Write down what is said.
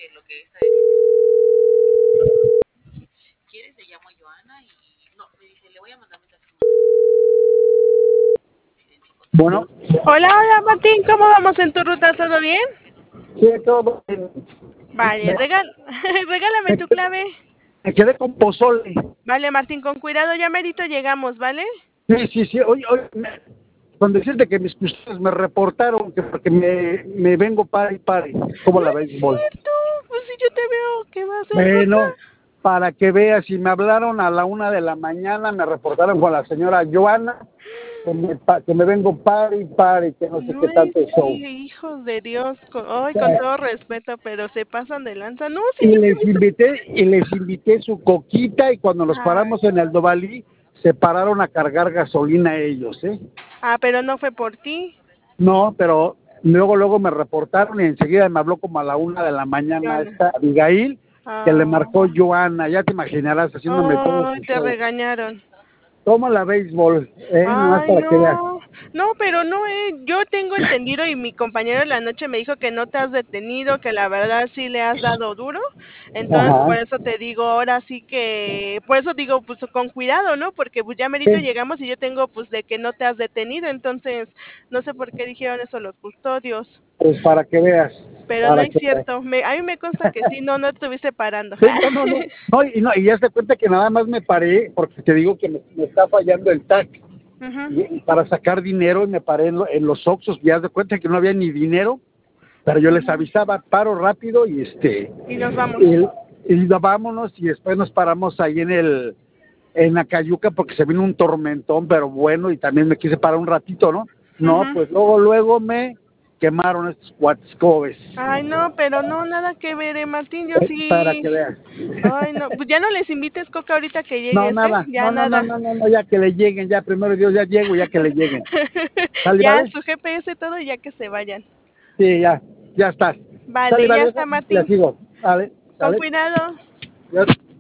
Bueno, Hola, hola Martín, ¿cómo vamos en tu ruta? ¿Todo bien? sí, todo bien. Vale, Me, regálame me- tu clave. me quedé con pozole. Vale, Martín, con cuidado, ya merito llegamos, ¿vale? Sí, sí, sí. Oye, con decirte que mis custodios me reportaron que porque me vengo pare y pare, como No la es béisbol. cierto, pues si yo te veo que vas en Bueno, ruta. para que veas, si me hablaron a la 1 de la mañana, me reportaron con la señora Joana que me vengo pare y pare, que no sé No qué es tanto show. cierto, hijos de Dios, con todo respeto, pero se pasan de lanza. No, sí, Y yo te he les visto. invité su coquita y cuando nos Ay, paramos en el Dovalí se pararon a cargar gasolina ellos, ¿eh? pero no fue por ti. No, pero luego me reportaron y enseguida me habló como a la 1 de la mañana Joana. esta Abigail, que le Ah, marcó Joana, ya te imaginarás, haciéndome todo oh, su te show. regañaron. Toma la béisbol, nomás Ay, para que veas. no, no, pero no, yo tengo entendido y mi compañero de la noche me dijo que no te has detenido, que la verdad sí le has dado duro, entonces por Ajá. eso te digo, ahora sí que, por eso digo, pues con cuidado, ¿no? Porque pues ya merito Sí, llegamos y yo tengo pues de que no te has detenido, entonces no sé por qué dijeron eso los custodios, pues para que veas, pero no para es que veas. cierto, a mí me consta que sí, no, no estuviste parando. Sí, no, y ya se cuenta que nada más me paré porque te digo que me está fallando el TAC. Ujú. Y para sacar dinero y me paré en los Oxxos, ya de cuenta que no había ni dinero, pero yo les Ujú. avisaba, paro rápido Y nos vamos. y, y vámonos y después nos paramos ahí en Acayuca porque se vino un tormentón, pero bueno, y también me quise parar un ratito, ¿no? No, Ujú. pues luego me quemaron estos cuatzcobes, Ay, no, pero no, nada que ver, Martín, yo para sí. que veas. Ay, no, pues ya no les invites coca ahorita que No, llegues, ¿eh? nada, Ya nada. no, ya que le lleguen, ya primero Dios, ya llego, ya que le lleguen. ¿Sale, Ya, vale? su GPS todo y ya que se vayan. Sí, ya estás. Sale, Vale, ya vale, está, ya Martín. sigo. Vale, Con sale. cuidado. Ya.